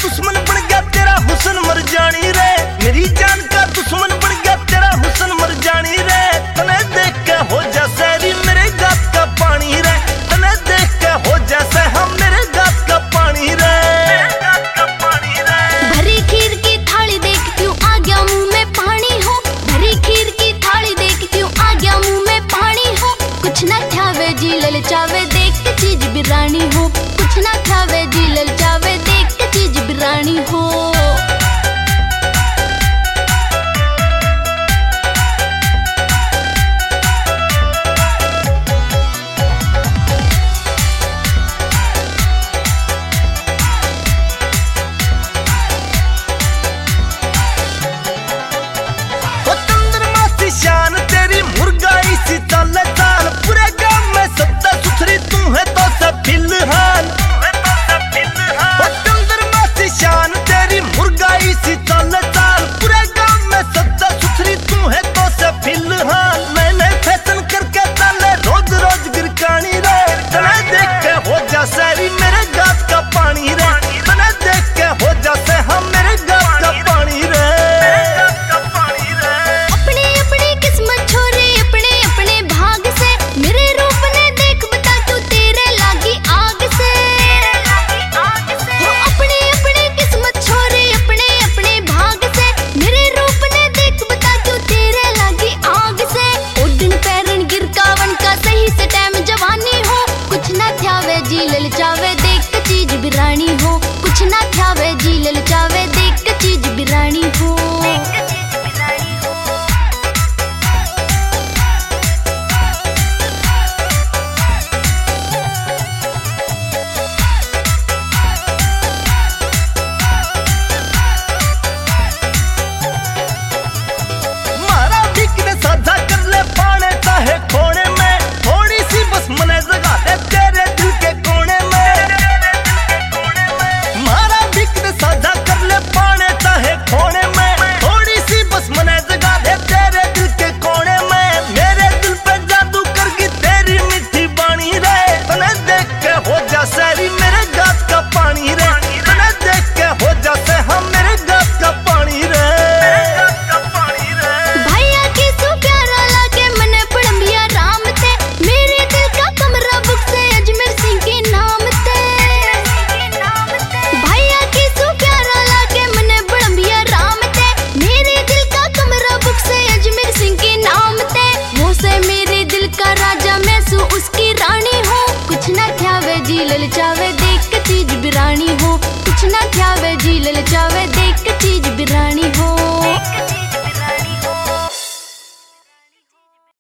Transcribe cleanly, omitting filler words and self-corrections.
दुश्मन बन गया तेरा हुस्न मर जानी रे, मेरी जान का दुश्मन बन गया तेरा हुस्न मर जानी रे। तने देख के हो जा सैरी मेरे गात का पानी रे, तने देख के हो जैसे हम मेरे गात का पानी रे। भरी खीर की थाली देख क्यों आ गया मुंह में पानी हो, भरी खीर की थाली देख क्यों आ गया मुंह में पानी हो। कुछ ना खावे जी ललचावे देख के चीज बिरानी हो, कुछ ना खावे जी ललचावे देख के चीज बिरानी हो। शान तेरी मुर्गाई सी चाले चाल, पूरे गांव में सबसे सुथरी तू है तो सब फिलहाल। चंद्रमा सी शान तेरी मुर्गाई सी चाले चाल, पूरे गांव में सबसे सुथरी तू है तो सब फिलहाल। मैंने फैशन करके चाले रोज रोज गिरकानी रे, तने देख के हो जा सैरी मेरे गात का पानी रे, तने देख के हो जा से हम मेरे गात का पानी रे। जी ललचावे देख के चीज बिरानी हो।